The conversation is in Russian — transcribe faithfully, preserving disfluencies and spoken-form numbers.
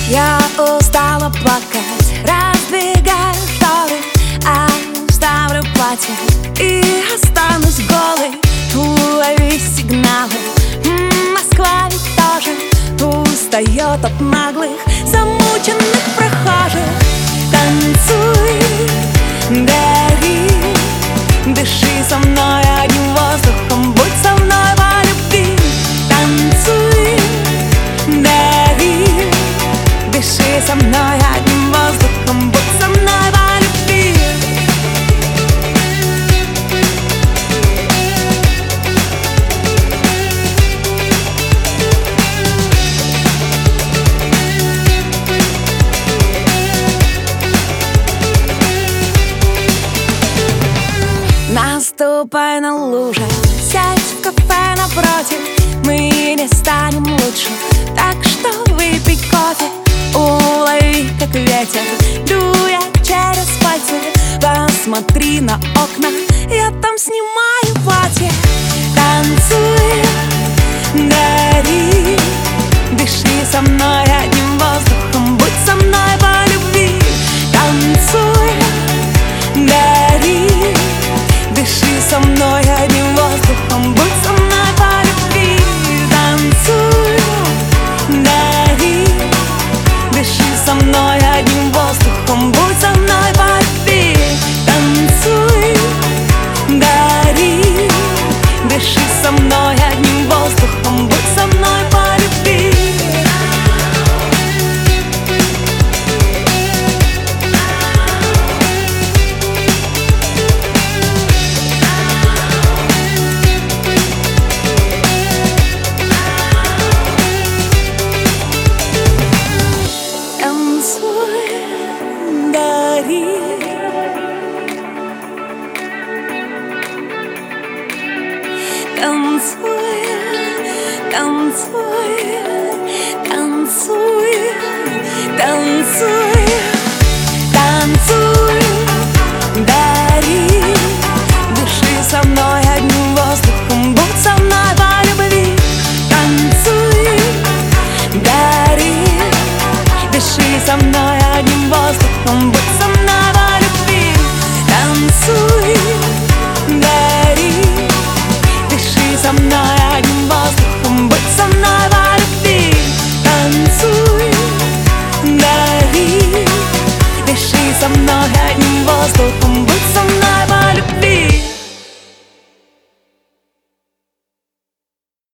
Я устала плакать, раздвигаю шторы, оставлю платье и останусь голой. Улови сигналы, М, Москва ведь тоже устает от наглых, замученных прохожих. Танцуй, гори, дыши со мной одним воздухом, будь со мной по любви. Танцуй, гори, дыши со мной одним воздухом, будь со мной по любви. Наступай на луже, сядь в кафе напротив, мы не станем лучше, так что выпей кофе. Улови, как ветер, дуя через пальцы, посмотри на окна, я там снимаю платье. Танцуй, гори, дыши со мной одним воздухом, будь со мной по любви. Танцуй,